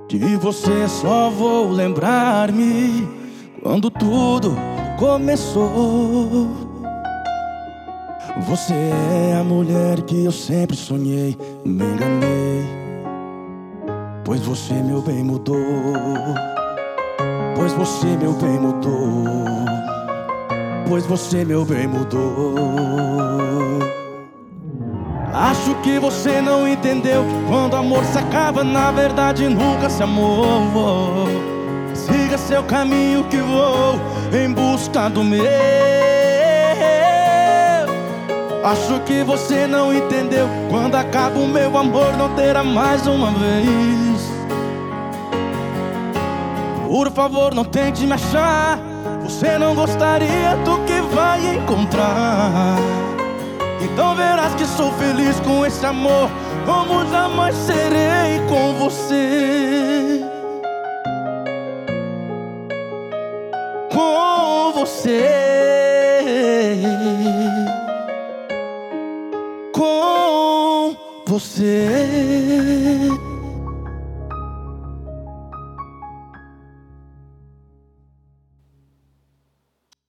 De você só vou lembrar-me quando tudo começou. Você é a mulher que eu sempre sonhei. Me enganei, pois você, meu bem, mudou. Pois você, meu bem, mudou. Pois você, meu bem, mudou. Acho que você não entendeu que quando o amor se acaba, na verdade nunca se amou. Siga seu caminho que vou em busca do meu. Acho que você não entendeu, quando acaba o meu amor não terá mais uma vez. Por favor, não tente me achar, você não gostaria do que vai encontrar. Então verás que sou feliz com esse amor, como jamais serei com você. Com você. Com você.